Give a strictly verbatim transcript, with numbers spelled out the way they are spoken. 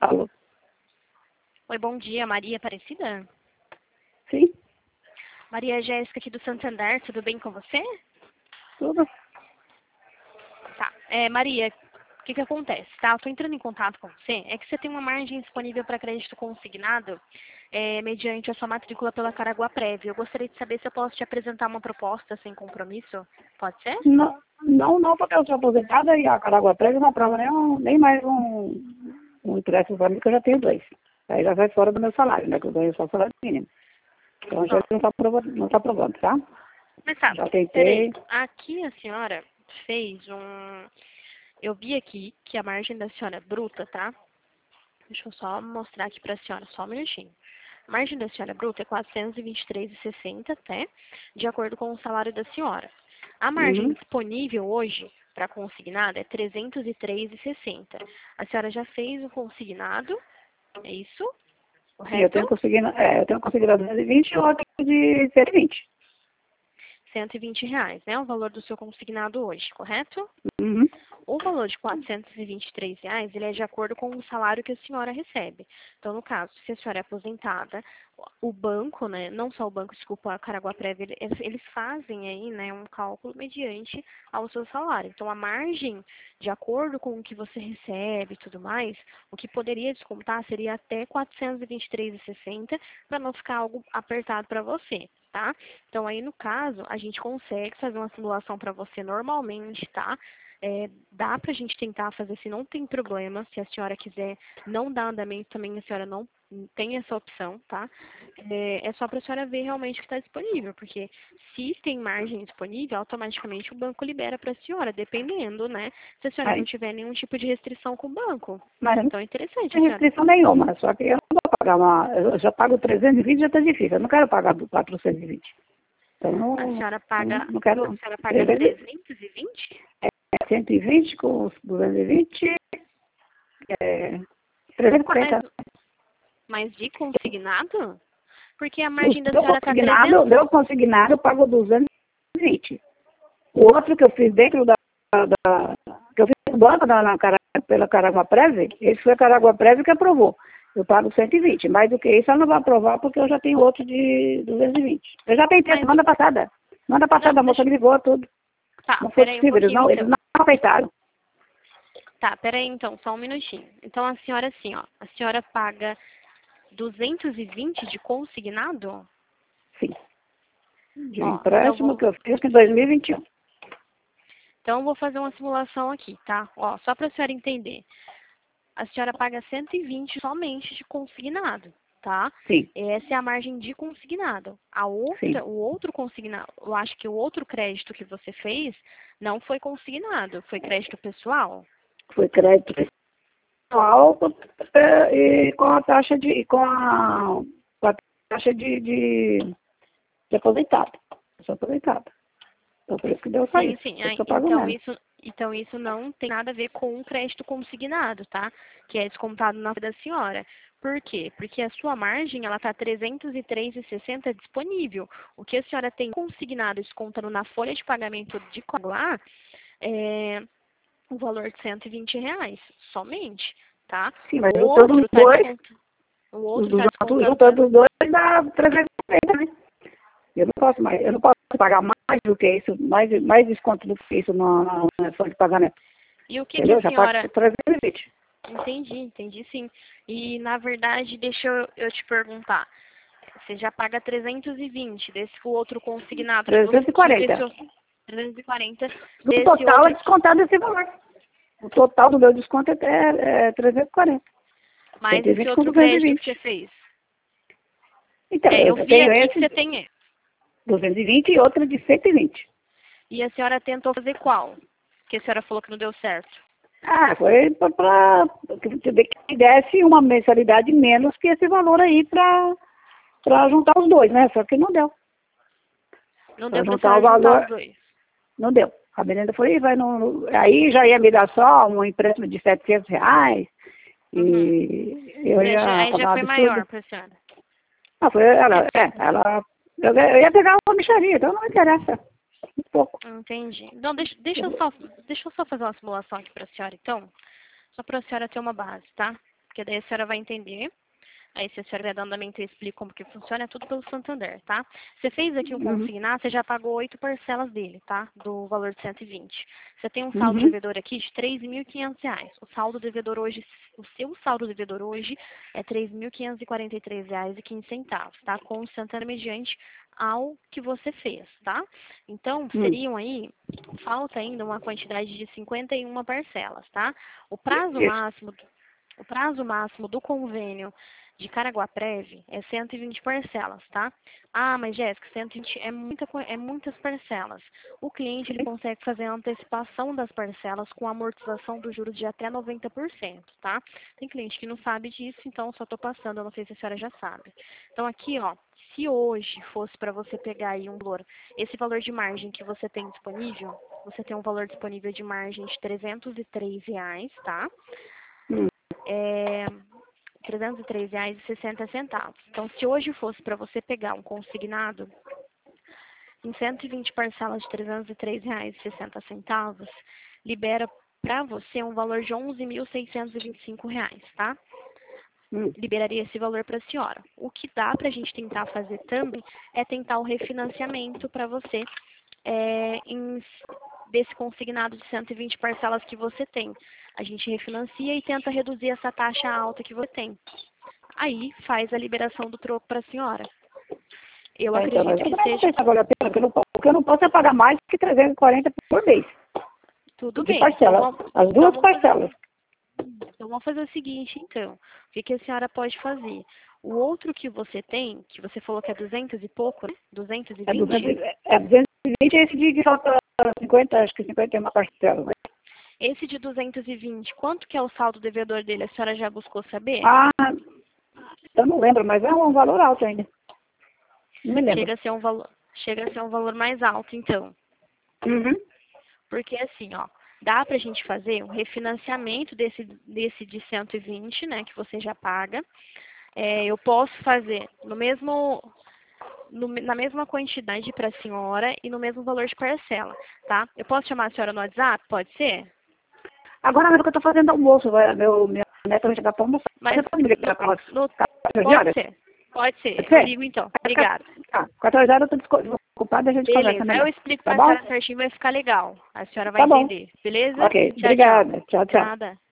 Alô? Oi, bom dia, Maria Aparecida? Sim, Maria Jéssica aqui do Santander, tudo bem com você? tudo. Tá, é, Maria, o que que acontece, tá? Eu tô entrando em contato com você, é que você tem uma margem disponível para crédito consignado é, mediante a sua matrícula pela Caraguá-Prévio. Eu gostaria de saber se eu posso te apresentar uma proposta sem compromisso, pode ser? Não, não, não, porque eu sou aposentada e a Caraguá Prévia não aprova nem, um- nem mais um, um empréstimo para mim, que eu já tenho dois. Aí já vai fora do meu salário, né? Que eu ganho só salário mínimo. Então já Não, não está aprovando, não tá aprovando, tá? mas tá, Já peraí, tentei. aqui a senhora fez um... Eu vi aqui que a margem da senhora é bruta, tá? Deixa eu só mostrar aqui para a senhora, só um minutinho. A margem da senhora bruta é quatrocentos e vinte e três reais e sessenta centavos, até, de acordo com o salário da senhora. A margem Uhum. disponível hoje para consignado é trezentos e três reais e sessenta centavos. A senhora já fez o consignado, é isso? Sim, eu Correto? tenho conseguido, é, eu tenho conseguido duzentos e vinte e outro de cento e vinte. cento e vinte reais, né? O valor do seu consignado hoje, correto? Uhum. O valor de quatrocentos e vinte e três reais, ele é de acordo com o salário que a senhora recebe. Então, no caso, se a senhora é aposentada, o banco, né, não só o banco, desculpa, a Caraguá-Prévia, ele- eles fazem aí, né, um cálculo mediante ao seu salário. Então, a margem, de acordo com o que você recebe e tudo mais, o que poderia descontar seria até quatrocentos e vinte e três reais e sessenta centavos para não ficar algo apertado para você, tá? Então, aí, no caso, a gente consegue fazer uma simulação para você normalmente, tá? É, dá pra gente tentar fazer, se não tem problema, se a senhora quiser não dar andamento também, a senhora não tem essa opção, tá? É, é só pra senhora ver realmente o que está disponível, porque se tem margem disponível, automaticamente o banco libera pra senhora, dependendo, né? Se a senhora não Aí, tiver nenhum tipo de restrição com o banco. mas não Então é interessante, a tem senhora. restrição nenhuma, só que eu não vou pagar uma. Eu já pago trezentos e vinte, já está difícil. Eu não quero pagar do quatrocentos e vinte. Então, A não, senhora não, paga, não quero a não. senhora paga trezentos, trezentos e vinte? é cento e vinte com os duzentos e vinte, é trezentos e Mas, quarenta. mas de consignado? Porque a O margem da meu senhora tá consignado, o trezentos. meu consignado eu pago duzentos e vinte. O outro que eu fiz dentro da, da que eu fiz no banco da, na, Cara- pela Caraguá Prévia, esse foi a Caraguá Prévia que aprovou. Eu pago cento e vinte. Mais do que isso, ela não vai aprovar porque eu já tenho outro de duzentos e vinte. Eu já tentei Mas, semana passada. Semana passada a não, moça deixa. me ligou tudo. Tá, Não foi peraí um possível, eles pouquinho não, eles então. não aceitaram. Tá, peraí então, só um minutinho. Então a senhora assim, ó, a senhora paga duzentos e vinte de consignado? Sim. De um Ó, então empréstimo vou, que eu fiz em dois mil e vinte e um. então eu vou fazer uma simulação aqui, tá? Ó, só pra senhora entender. A senhora paga cento e vinte somente de consignado, tá? Sim, Essa é a margem de consignado. A sim. outra, o outro consignado, eu acho que o outro crédito que você fez não foi consignado, foi crédito pessoal? Foi crédito alto é, e com a taxa de, com a, com a taxa de, de, de aposentado. Eu sou aposentada. Então por isso que deu só Sim, isso. sim. Por isso Ah, que eu pago então menos. isso, então isso não tem nada a ver com o crédito consignado, tá? Que é descontado na da senhora. Por quê? Porque a sua margem, ela tá trezentos e três reais e sessenta centavos disponível. O que a senhora tem consignado descontando na folha de pagamento de Coaguá é o valor de cento e vinte reais, somente, tá? Sim, mas O juntando os outro tá dois, descontando, o os outro dos tá altos, descontando juntando os dois dá trezentos e cinquenta, né? Eu não posso mais, eu não posso pagar mais do que isso, mais, mais desconto do que isso na, na, na folha de pagamento. E o que que Entendeu? a Já pago senhora... trezentos e vinte. Entendi, entendi sim. E, na verdade, deixa eu, eu te perguntar. Você já paga trezentos e vinte desse outro consignado que você trezentos e tinha, quarenta. desse outro- trezentos e quarenta No desse total é outro, descontado esse valor. O total do meu desconto é, é, é trezentos e quarenta. mais esse cento e vinte com outro crédito que você duzentos e vinte. fez. Então, É, eu eu vi tenho aqui que esse você tem. duzentos e vinte e outro de cento e vinte. E a senhora tentou fazer qual? Que a senhora falou que não deu certo. Ah, foi para que desse uma mensalidade menos que esse valor aí para juntar os dois, né? Só que não deu. Não Para deu pra juntar o senhora juntar os valor, dois. não deu. A menina falou, "Ih, vai no, aí já ia me dar só um empréstimo de setecentos reais Uhum. e eu Já, já- ia aí já pagar um foi absurdo. maior pra senhora. Ah, foi É, ela, porque... é, ela, eu, eu ia pegar uma micharia, então não me interessa. Um pouco. Entendi. Então, deixa, deixa, eu só, deixa eu só fazer uma simulação aqui pra senhora, então. Só pra senhora ter uma base, tá? porque daí a senhora vai entender. Aí, se a senhora der andamento, eu explico como que funciona, é tudo pelo Santander, tá? Você fez aqui um Uhum. consignado, você já pagou oito parcelas dele, tá? Do valor de cento e vinte. Você tem um saldo Uhum. devedor aqui de três mil e quinhentos reais. O saldo devedor hoje, o seu saldo devedor hoje é três mil quinhentos e quarenta e três reais e quinze centavos, tá? Com o Santander mediante ao que você fez, tá? Então, Uhum. seriam aí, falta ainda uma quantidade de cinquenta e uma parcelas, tá? O prazo Isso. máximo, o prazo máximo do convênio de Caraguá-Prev é cento e vinte parcelas, tá? Ah, mas Jéssica, cento e vinte é, muita, co- é muitas parcelas. O cliente ele consegue fazer a antecipação das parcelas com amortização dos juros de até noventa por cento, tá? Tem cliente que não sabe disso, então só estou passando, eu não sei se a senhora já sabe. Então aqui, ó, se hoje fosse para você pegar aí um valor, esse valor de margem que você tem disponível, você tem um valor disponível de margem de trezentos e três reais, tá? Uhum. É, trezentos e três reais e sessenta centavos. Então, se hoje fosse para você pegar um consignado em cento e vinte parcelas de trezentos e três reais e sessenta centavos, libera para você um valor de onze mil seiscentos e vinte e cinco reais, tá? Uhum. Liberaria esse valor para a senhora. O que dá para a gente tentar fazer também é tentar o refinanciamento para você é, em, desse consignado de cento e vinte parcelas que você tem. A gente refinancia e tenta reduzir essa taxa alta que você tem. Aí faz a liberação do troco para a senhora. Eu É, então, mas acredito eu que também não sei seja se vale a pena, porque eu não, po- porque eu não posso é pagar mais que trezentos e quarenta por mês, tudo de bem. Então parcela. vamos, As então duas vamos fazer, parcelas. então vamos fazer o seguinte, então. O que, que a senhora pode fazer? O outro que você tem, que você falou que é duzentos e pouco, né? duzentos e É duzentos, vinte. e- é duzentos e vinte esse de que falta cinquenta, acho que cinquenta é uma parcela. Né? Esse de duzentos e vinte, quanto que é o saldo devedor dele? A senhora já buscou saber? Ah, eu não lembro, mas é um valor alto ainda. Não me lembro. Chega a ser um valor, chega a ser um valor mais alto, então. Uhum. Porque assim, ó, dá pra gente fazer um refinanciamento desse, desse de cento e vinte, né, que você já paga. É, eu posso fazer no mesmo, no- na mesma quantidade para a senhora e no mesmo valor de parcela, tá? Eu posso chamar a senhora no WhatsApp? Pode ser? Agora mesmo que eu tô fazendo almoço, vai, meu, minha neta vai chegar para almoçar. Mas Você pode me ligar no, para umas no, quatorze pode horas? ser, pode ser. Pode Eu ser? ligo então. Obrigada. Tá, quatorze horas eu tô desculpada e a gente conversa Beleza. Aí eu melhor. explico Tá para a bom? senhora certinho, vai ficar legal. A senhora vai Tá bom. entender. Beleza? Ok, Tchau, tchau. obrigada. Tchau, tchau. Nada.